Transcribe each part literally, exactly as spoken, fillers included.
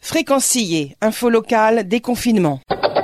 Fréquenciller, info locale, déconfinement.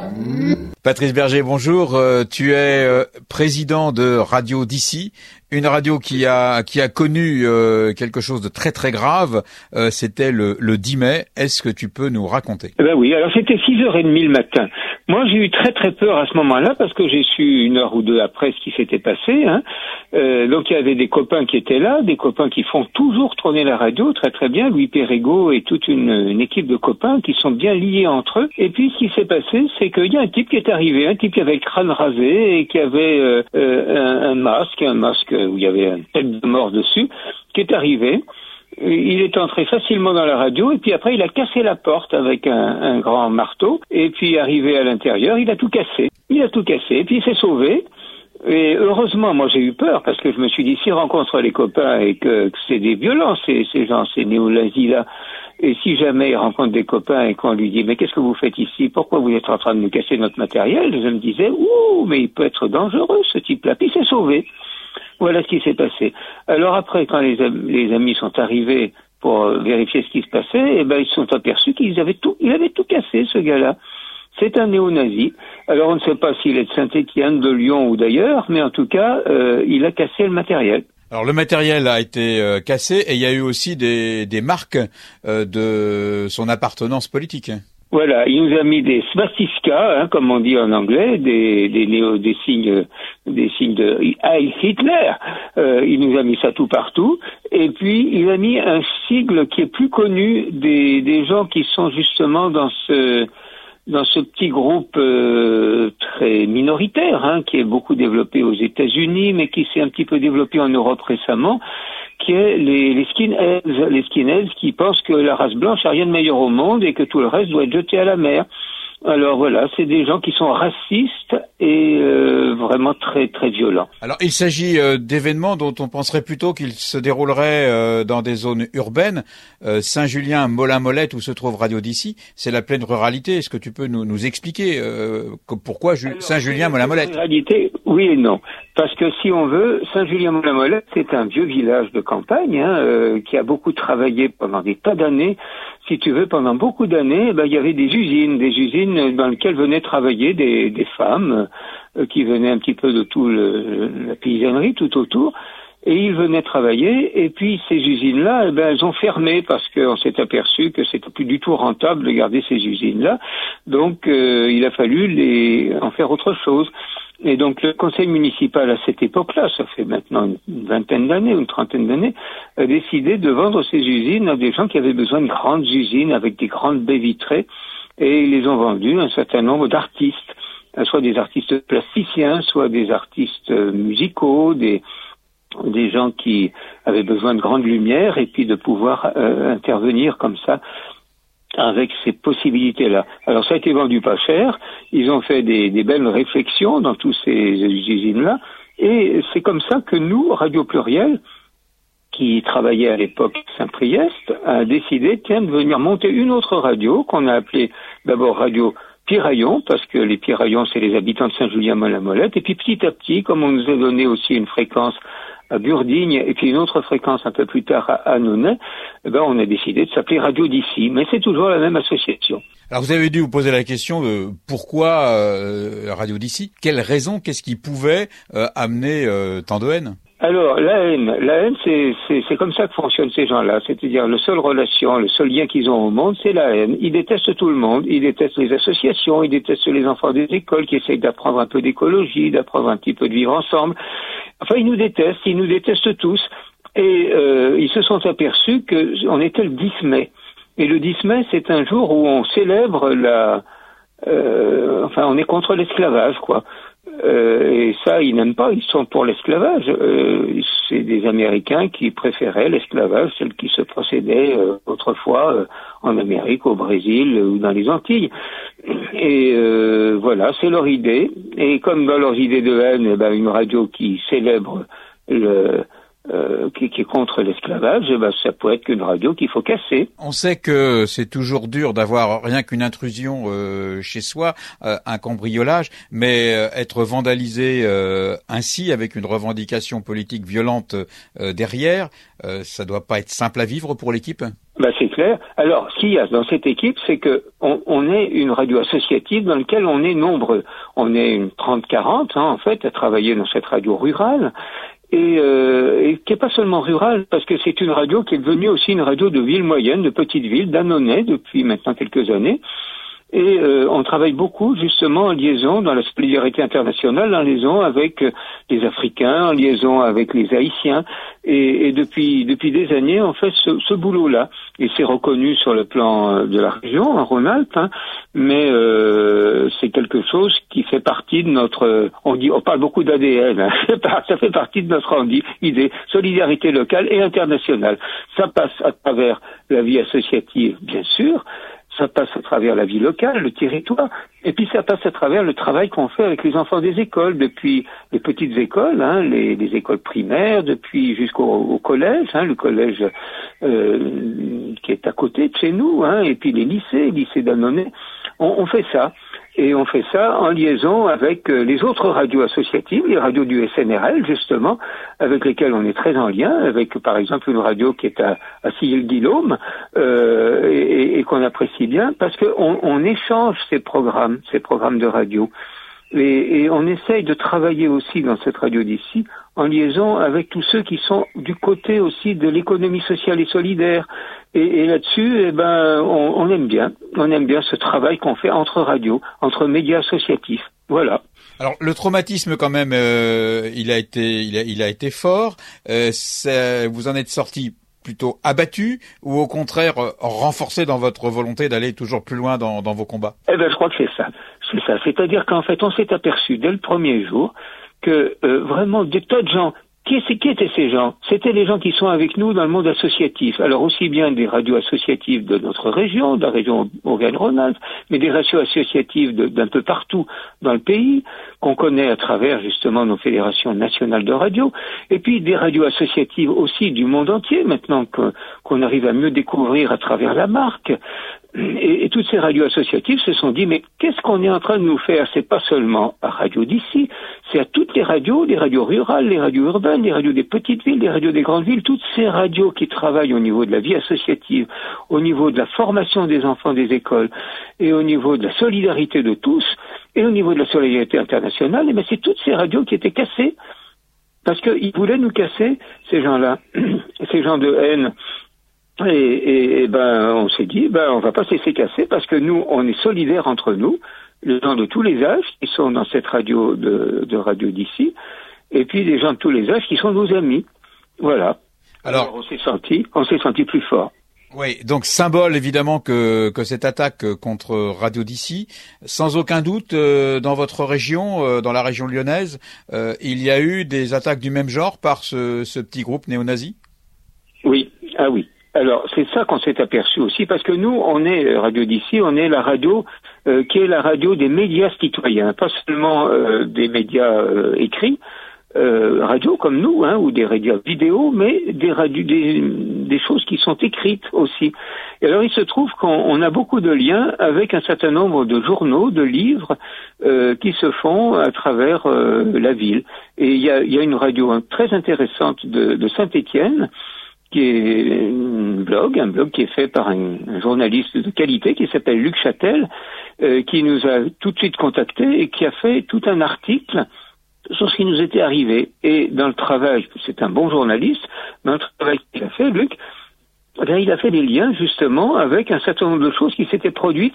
Patrice Berger, bonjour. Euh, tu es euh, président de Radio d'ici, une radio qui a qui a connu euh, quelque chose de très très grave. Euh, c'était le, le dix mai. Est-ce que tu peux nous raconter? Eh ben oui, alors c'était six heures trente le matin. Moi, j'ai eu très très peur à ce moment-là parce que j'ai su une heure ou deux après ce qui s'était passé. Hein. Euh, donc il y avait des copains qui étaient là, des copains qui font toujours tourner la radio très très bien. Louis Perrego et toute une, une équipe de copains qui sont bien liés entre eux. Et puis ce qui s'est passé, c'est qu'il y a un type qui est arrivé, un type qui avait le crâne rasé et qui avait euh, euh, un, un masque, un masque où il y avait une tête de mort dessus, qui est arrivé. Il est entré facilement dans la radio et puis après il a cassé la porte avec un, un grand marteau et puis arrivé à l'intérieur, il a tout cassé. Il a tout cassé et puis il s'est sauvé. Et heureusement, moi j'ai eu peur parce que je me suis dit, s'il rencontre les copains et que, que c'est des violents, ces, ces gens, ces néo-nazis-là, et si jamais il rencontre des copains et qu'on lui dit, mais qu'est-ce que vous faites ici? Pourquoi vous êtes en train de nous casser notre matériel? Je me disais, ouh, mais il peut être dangereux ce type-là. Puis il s'est sauvé. Voilà ce qui s'est passé. Alors après, quand les, les amis sont arrivés pour vérifier ce qui se passait, eh ben ils se sont aperçus qu'ils avaient tout, il avait tout cassé, ce gars-là. C'est un néo-nazi. Alors on ne sait pas s'il est de Saint-Étienne, de Lyon ou d'ailleurs, mais en tout cas, euh, il a cassé le matériel. Alors le matériel a été euh, cassé et il y a eu aussi des, des marques euh, de son appartenance politique. Voilà, il nous a mis des swastikas, hein, comme on dit en anglais, des, des néo, des signes, des signes de Heil Hitler. Euh, il nous a mis ça tout partout. Et puis il a mis un sigle qui est plus connu des, des gens qui sont justement dans ce dans ce petit groupe euh, très minoritaire, hein, qui est beaucoup développé aux États-Unis, mais qui s'est un petit peu développé en Europe récemment, qui est les, les skinheads, les skinheads qui pensent que la race blanche n'a rien de meilleur au monde et que tout le reste doit être jeté à la mer. Alors voilà, c'est des gens qui sont racistes et euh, vraiment très très violents. Alors il s'agit euh, d'événements dont on penserait plutôt qu'ils se dérouleraient euh, dans des zones urbaines. Euh, Saint-Julien, Molin-Molette, où se trouve Radio d'ici, c'est la pleine ruralité. Est-ce que tu peux nous, nous expliquer euh, pourquoi Ju- Saint-Julien, Molin-Molette? Ruralité, oui et non. Parce que si on veut, Saint-Julien-Molin-Molette, c'est un vieux village de campagne hein, euh, qui a beaucoup travaillé pendant des tas d'années. Si tu veux, pendant beaucoup d'années, ben, il y avait des usines, des usines dans lesquelles venaient travailler des, des femmes euh, qui venaient un petit peu de tout le, la paysannerie tout autour. Et ils venaient travailler, et puis ces usines-là, eh ben, elles ont fermé parce qu'on s'est aperçu que c'était plus du tout rentable de garder ces usines-là. Donc, euh, il a fallu les en faire autre chose. Et donc, le conseil municipal à cette époque-là, ça fait maintenant une vingtaine d'années, une trentaine d'années, a décidé de vendre ces usines à des gens qui avaient besoin de grandes usines avec des grandes baies vitrées, et ils les ont vendues à un certain nombre d'artistes, soit des artistes plasticiens, soit des artistes musicaux, des des gens qui avaient besoin de grandes lumières et puis de pouvoir euh, intervenir comme ça avec ces possibilités-là. Alors ça a été vendu pas cher, ils ont fait des, des belles réflexions dans tous ces usines-là, et c'est comme ça que nous, Radio Pluriel, qui travaillait à l'époque à Saint-Priest, a décidé, tiens, de venir monter une autre radio, qu'on a appelée d'abord Radio Piraillon, parce que les Piraillons, c'est les habitants de Saint-Julien-Molin-Molette, et puis petit à petit, comme on nous a donné aussi une fréquence à Burdigne, et puis une autre fréquence un peu plus tard à Annonay, eh ben, on a décidé de s'appeler Radio d'ici, mais c'est toujours la même association. Alors vous avez dû vous poser la question de pourquoi euh, Radio d'ici? Quelle raison, qu'est-ce qui pouvait euh, amener euh, tant de haine? Alors, la haine, la haine, c'est, c'est, c'est comme ça que fonctionnent ces gens-là. C'est-à-dire, la seule relation, le seul lien qu'ils ont au monde, c'est la haine. Ils détestent tout le monde. Ils détestent les associations. Ils détestent les enfants des écoles qui essayent d'apprendre un peu d'écologie, d'apprendre un petit peu de vivre ensemble. Enfin, ils nous détestent. Ils nous détestent tous. Et euh, ils se sont aperçus que on était le dix mai. Et le dix mai, c'est un jour où on célèbre la... Euh, enfin, on est contre l'esclavage, quoi. Euh, et ça, ils n'aiment pas, ils sont pour l'esclavage. Euh, c'est des Américains qui préféraient l'esclavage, celle qui se procédait euh, autrefois euh, en Amérique, au Brésil euh, ou dans les Antilles. Et euh, voilà, c'est leur idée. Et comme dans leurs idées de haine, eh ben, une radio qui célèbre le, euh, qui, qui est contre l'esclavage, eh ben, ça peut être qu'une radio qu'il faut casser. On sait que c'est toujours dur d'avoir rien qu'une intrusion euh, chez soi, euh, un cambriolage, mais euh, être vandalisé euh, ainsi, avec une revendication politique violente euh, derrière, euh, ça doit pas être simple à vivre pour l'équipe. Ben, c'est clair. Alors, ce qu'il y a dans cette équipe, c'est que on, on est une radio associative dans laquelle on est nombreux. On est une trente quarante, hein, en fait, à travailler dans cette radio rurale. Et, euh, et qui n'est pas seulement rurale, parce que c'est une radio qui est devenue aussi une radio de ville moyenne, de petite ville, d'Annonay, depuis maintenant quelques années. Et euh, on travaille beaucoup justement en liaison dans la solidarité internationale, en liaison avec euh, les Africains, en liaison avec les Haïtiens. Et, et depuis depuis des années, on fait ce, ce boulot-là. Et c'est reconnu sur le plan de la région, en Rhône-Alpes, hein, mais euh, c'est quelque chose qui fait partie de notre... On dit, on parle beaucoup d'A D N, hein, ça fait partie de notre idée, solidarité locale et internationale. Ça passe à travers la vie associative, bien sûr. Ça passe à travers la vie locale, le territoire, et puis ça passe à travers le travail qu'on fait avec les enfants des écoles, depuis les petites écoles, hein, les, les écoles primaires, depuis jusqu'au au collège, hein, le collège euh, qui est à côté de chez nous, hein, et puis les lycées, lycée d'Annonay. On, on fait ça. Et on fait ça en liaison avec les autres radios associatives, les radios du S N R L, justement, avec lesquelles on est très en lien, avec par exemple une radio qui est à, à Sillé-le-Guillaume, euh, et, et qu'on apprécie bien, parce qu'on on échange ces programmes, ces programmes de radio. Et, et on essaye de travailler aussi dans cette radio d'ici en liaison avec tous ceux qui sont du côté aussi de l'économie sociale et solidaire. Et, et là-dessus, eh ben, on, on aime bien, on aime bien ce travail qu'on fait entre radios, entre médias associatifs. Voilà. Alors le traumatisme quand même, euh, il a été, il a, il a été fort. Euh, ça, vous en êtes sorti plutôt abattu ou au contraire renforcé dans votre volonté d'aller toujours plus loin dans, dans vos combats? Eh ben, je crois que c'est ça. C'est ça. C'est-à-dire qu'en fait, on s'est aperçu dès le premier jour que euh, vraiment des tas de gens. Qui, qui étaient ces gens? C'était les gens qui sont avec nous dans le monde associatif. Alors aussi bien des radios associatives de notre région, de la région Auvergne-Rhône-Alpes, mais des radios associatives de, d'un peu partout dans le pays, qu'on connaît à travers justement nos fédérations nationales de radio, et puis des radios associatives aussi du monde entier, maintenant que, qu'on arrive à mieux découvrir à travers la marque. Et, et toutes ces radios associatives se sont dit, mais qu'est-ce qu'on est en train de nous faire? C'est pas seulement à Radio d'ici, c'est à toutes les radios, les radios rurales, les radios urbaines, les radios des petites villes, les radios des grandes villes, toutes ces radios qui travaillent au niveau de la vie associative, au niveau de la formation des enfants des écoles, et au niveau de la solidarité de tous, et au niveau de la solidarité internationale, et bien c'est toutes ces radios qui étaient cassées, parce qu'ils voulaient nous casser, ces gens-là, ces gens de haine. Et, et, et ben, on s'est dit, ben, on va pas se laisser casser parce que nous, on est solidaires entre nous, les gens de tous les âges qui sont dans cette radio de, de radio d'ici, et puis les gens de tous les âges qui sont nos amis. Voilà. Alors, Alors on s'est senti, on s'est senti plus fort. Oui, donc symbole évidemment que que cette attaque contre Radio d'ici, sans aucun doute euh, dans votre région, euh, dans la région lyonnaise, euh, il y a eu des attaques du même genre par ce, ce petit groupe néo-nazi. Oui, ah oui. Alors, c'est ça qu'on s'est aperçu aussi, parce que nous, on est, Radio d'ici, on est la radio euh, qui est la radio des médias citoyens, pas seulement euh, des médias euh, écrits, euh, radio comme nous, hein, ou des radios vidéo, mais des, radios, des, des choses qui sont écrites aussi. Et alors, il se trouve qu'on on a beaucoup de liens avec un certain nombre de journaux, de livres euh, qui se font à travers euh, la ville. Et il y a, il y a une radio très intéressante de, de Saint-Étienne, qui est un blog, un blog qui est fait par un, un journaliste de qualité qui s'appelle Luc Châtel, euh, qui nous a tout de suite contactés et qui a fait tout un article sur ce qui nous était arrivé. Et dans le travail, c'est un bon journaliste, dans le travail qu'il a fait, Luc, eh bien, il a fait des liens justement avec un certain nombre de choses qui s'étaient produites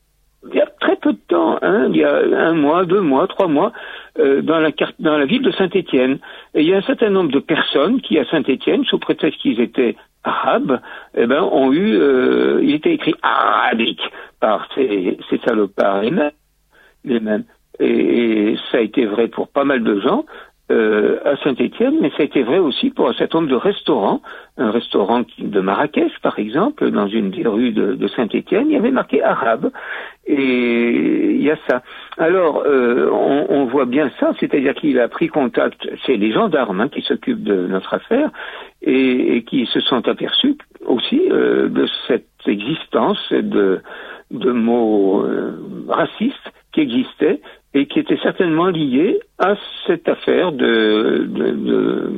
il y a très peu de temps, hein, il y a un mois, deux mois, trois mois, euh, dans la carte, dans la ville de Saint-Étienne. Et il y a un certain nombre de personnes qui, à Saint-Étienne, sous prétexte qu'ils étaient arabes, eh ben, ont eu, euh, il était écrit arabique par ces, ces salopards les mêmes, les mêmes. Et, et ça a été vrai pour pas mal de gens. Euh, à Saint-Étienne, mais ça a été vrai aussi pour un certain nombre de restaurants. Un restaurant de Marrakech, par exemple, dans une des rues de, de Saint-Étienne, il y avait marqué arabe. Et il y a ça. Alors, euh, on, on voit bien ça, c'est-à-dire qu'il a pris contact, c'est les gendarmes hein, qui s'occupent de notre affaire et, et qui se sont aperçus aussi euh, de cette existence de, de mots euh, racistes qui existaient et qui étaient certainement liés à cette affaire de, de, de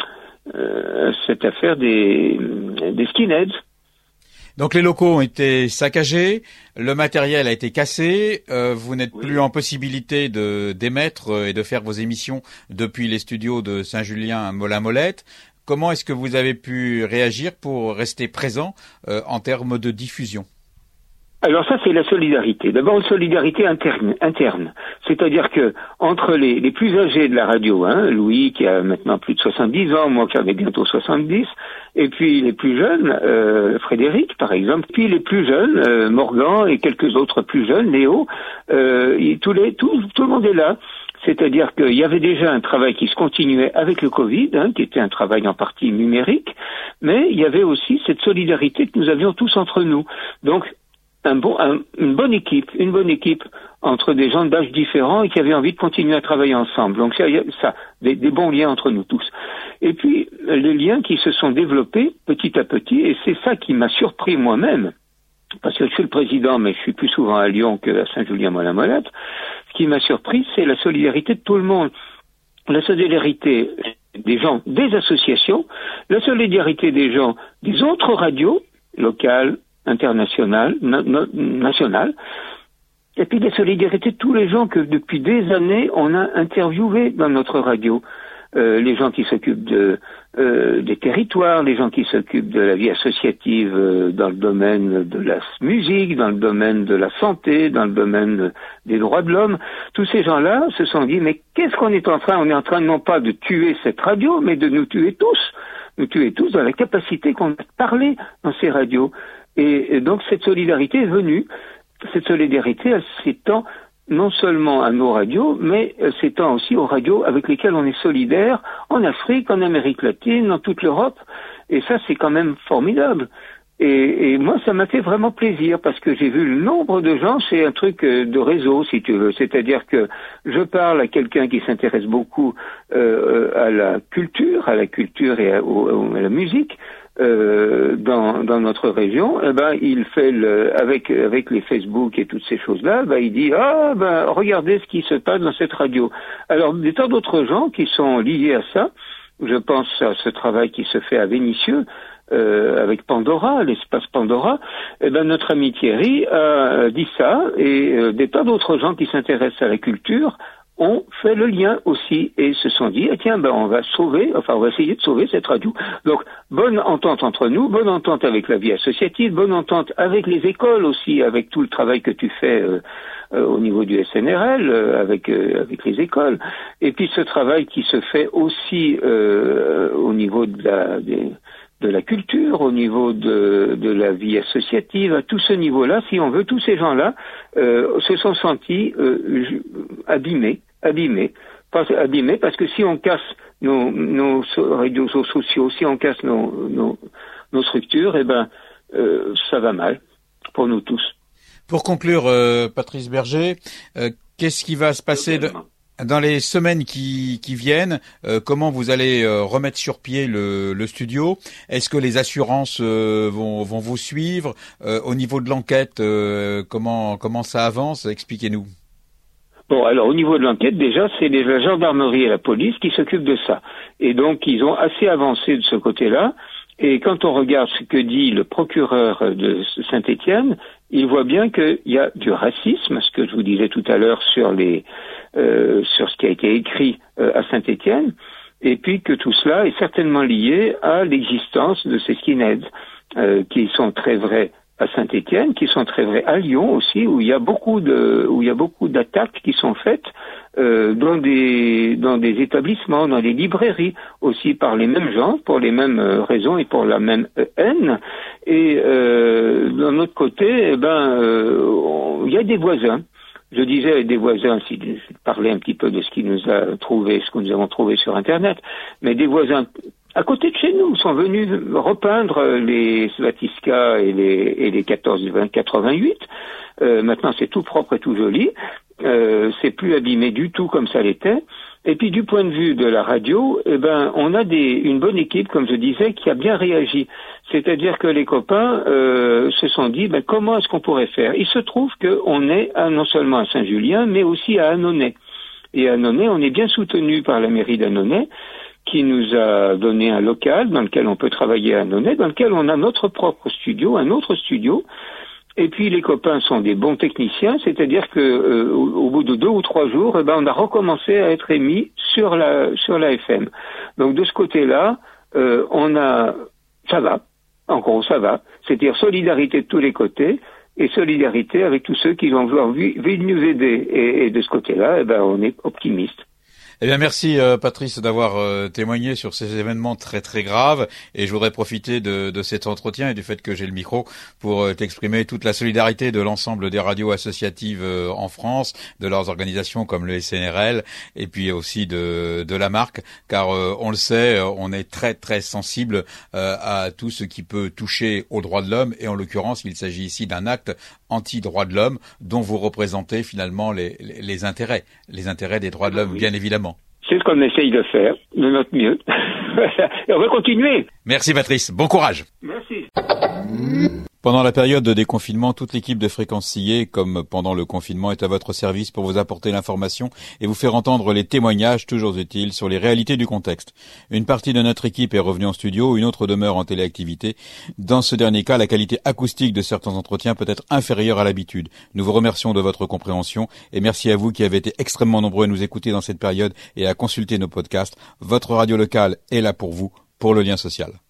euh, cette affaire des, des skinheads. Donc les locaux ont été saccagés, le matériel a été cassé, euh, vous n'êtes oui. plus en possibilité de d'émettre et de faire vos émissions depuis les studios de Saint-Julien Molin-Molette. Comment est-ce que vous avez pu réagir pour rester présent euh, en termes de diffusion ? Alors ça, c'est la solidarité. D'abord, une solidarité interne, interne. C'est-à-dire que entre les, les plus âgés de la radio, hein, Louis qui a maintenant plus de soixante-dix ans, moi qui en ai bientôt soixante-dix, et puis les plus jeunes, euh, Frédéric par exemple, puis les plus jeunes, euh, Morgan et quelques autres plus jeunes, Léo, euh, y, tous les, tout, tout le monde est là. C'est-à-dire qu'il y avait déjà un travail qui se continuait avec le Covid, hein, qui était un travail en partie numérique, mais il y avait aussi cette solidarité que nous avions tous entre nous. Donc, Un bon, un, une bonne équipe, une bonne équipe entre des gens d'âge différents et qui avaient envie de continuer à travailler ensemble. Donc ça, ça des, des bons liens entre nous tous. Et puis les liens qui se sont développés petit à petit, et c'est ça qui m'a surpris moi-même, parce que je suis le président, mais je suis plus souvent à Lyon qu'à Saint-Julien-Molin-Molette. Ce qui m'a surpris, c'est la solidarité de tout le monde, la solidarité des gens des associations, la solidarité des gens des autres radios locales, international, na- na- national, et puis la solidarité de tous les gens que depuis des années on a interviewés dans notre radio, euh, les gens qui s'occupent de, euh, des territoires, les gens qui s'occupent de la vie associative euh, dans le domaine de la musique, dans le domaine de la santé, dans le domaine des droits de l'homme. Tous ces gens-là se sont dit, mais qu'est-ce qu'on est en train, on est en train non pas de tuer cette radio, mais de nous tuer tous, nous tuer tous dans la capacité qu'on a de parler dans ces radios. Et donc cette solidarité est venue. Cette solidarité, elle s'étend non seulement à nos radios, mais elle s'étend aussi aux radios avec lesquelles on est solidaire en Afrique, en Amérique latine, dans toute l'Europe. Et ça, c'est quand même formidable. Et, et moi, ça m'a fait vraiment plaisir parce que j'ai vu le nombre de gens, c'est un truc de réseau, si tu veux. C'est-à-dire que je parle à quelqu'un qui s'intéresse beaucoup euh, à la culture, à la culture et à, à la musique. Euh, dans, dans notre région, eh ben il fait le, avec avec les Facebook et toutes ces choses-là, ben il dit ah ben regardez ce qui se passe dans cette radio. Alors des tas d'autres gens qui sont liés à ça. Je pense à ce travail qui se fait à Vénissieux euh, avec Pandora, l'espace Pandora. Eh ben notre ami Thierry a dit ça et euh, des tas d'autres gens qui s'intéressent à la culture ont fait le lien aussi et se sont dit eh tiens ben on va sauver, enfin on va essayer de sauver cette radio. Donc bonne entente entre nous, bonne entente avec la vie associative, bonne entente avec les écoles aussi, avec tout le travail que tu fais euh, euh, au niveau du S N R L, euh, avec euh, avec les écoles, et puis ce travail qui se fait aussi euh, au niveau de la des, de la culture, au niveau de, de la vie associative, à tout ce niveau-là, si on veut, tous ces gens-là euh, se sont sentis euh, abîmés, abîmés, parce, abîmés, parce que si on casse nos, nos réseaux sociaux, si on casse nos, nos, nos structures, eh ben, euh, ça va mal pour nous tous. Pour conclure, euh, Patrice Berger, euh, qu'est-ce qui va se passer de... Dans les semaines qui, qui viennent, euh, comment vous allez euh, remettre sur pied le, le studio? Est-ce que les assurances euh, vont, vont vous suivre? euh, Au niveau de l'enquête, euh, comment, comment ça avance? Expliquez-nous. Bon, alors au niveau de l'enquête, déjà, c'est la gendarmerie et la police qui s'occupent de ça. Et donc, ils ont assez avancé de ce côté-là. Et quand on regarde ce que dit le procureur de Saint-Étienne, il voit bien qu'il y a du racisme, ce que je vous disais tout à l'heure sur les euh, sur ce qui a été écrit euh, à Saint-Étienne, et puis que tout cela est certainement lié à l'existence de ces skinheads, euh, qui sont très vrais à Saint-Étienne, qui sont très vrais à Lyon aussi, où il y a beaucoup de où il y a beaucoup d'attaques qui sont faites euh, dans des dans des établissements, dans des librairies aussi par les mêmes gens, pour les mêmes euh, raisons et pour la même euh, haine. Et euh, d'un autre côté, eh ben euh, il y a des voisins. Je disais des voisins, si je parlais un petit peu de ce qui nous a trouvé, ce que nous avons trouvé sur Internet, mais des voisins à côté de chez nous, sont venus repeindre les Svatiska et les, et les quatorze vingt quatre-vingt-huit. Euh, maintenant, c'est tout propre et tout joli. Euh, c'est plus abîmé du tout comme ça l'était. Et puis, du point de vue de la radio, eh ben, on a des, une bonne équipe, comme je disais, qui a bien réagi. C'est-à-dire que les copains euh, se sont dit, ben, comment est-ce qu'on pourrait faire? Il se trouve qu'on est à, non seulement à Saint-Julien, mais aussi à Annonay. Et à Annonay, on est bien soutenu par la mairie d'Annonay, qui nous a donné un local dans lequel on peut travailler à Annonay, dans lequel on a notre propre studio, un autre studio. Et puis les copains sont des bons techniciens, c'est-à-dire que euh, au, au bout de deux ou trois jours, eh ben on a recommencé à être émis sur la sur la F M. Donc de ce côté-là, euh, on a ça va, en gros ça va, c'est-à-dire solidarité de tous les côtés et solidarité avec tous ceux qui vont vouloir nous aider. Et, et de ce côté-là, eh ben on est optimiste. Eh bien, merci euh, Patrice d'avoir euh, témoigné sur ces événements très très graves, et je voudrais profiter de, de cet entretien et du fait que j'ai le micro pour euh, t'exprimer toute la solidarité de l'ensemble des radios associatives euh, en France, de leurs organisations comme le S N R L, et puis aussi de, de la marque, car euh, on le sait, on est très très sensible euh, à tout ce qui peut toucher aux droits de l'homme, et en l'occurrence, il s'agit ici d'un acte anti-droits de l'homme dont vous représentez finalement les, les, les intérêts, les intérêts des droits de l'homme, oui. Bien évidemment. C'est ce qu'on essaye de faire, de notre mieux. Et on va continuer. Merci Patrice, bon courage. Merci. Pendant la période de déconfinement, toute l'équipe de Fréquence Sillé, comme pendant le confinement, est à votre service pour vous apporter l'information et vous faire entendre les témoignages toujours utiles sur les réalités du contexte. Une partie de notre équipe est revenue en studio, une autre demeure en téléactivité. Dans ce dernier cas, la qualité acoustique de certains entretiens peut être inférieure à l'habitude. Nous vous remercions de votre compréhension et merci à vous qui avez été extrêmement nombreux à nous écouter dans cette période et à consulter nos podcasts. Votre radio locale est là pour vous, pour le lien social.